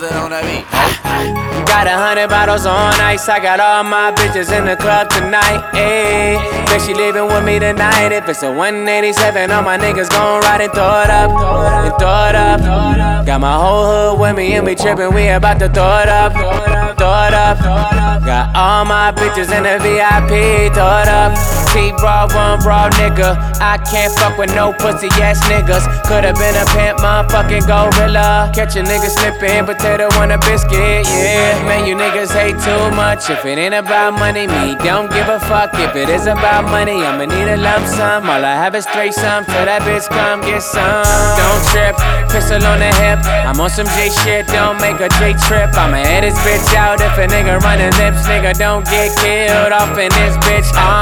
on that beat. Got 100 bottles on ice. I got all my bitches in the club tonight. Ayy, bet she leaving with me tonight. If it's a 187, all my niggas gon' ride and throw it up, and throw it up. Got my whole hood with me and we trippin'. We about to throw it up, throw it up. Got all my bitches in the VIP. Throw it up. T-Raw, one raw nigga. I can't fuck with no pussy ass niggas. Could've been a pimp, motherfucking gorilla. Catch a nigga slippin', potato on a biscuit, yeah. Man, you niggas hate too much. If it ain't about money, me don't give a fuck. If it is about money, I'ma need a lump sum. All I have is threesome, till that bitch come get some. Don't trip, pistol on the hip. I'm on some J shit, don't make a J trip. I'ma head this bitch out if a nigga running lips. Nigga, don't get killed off in this bitch.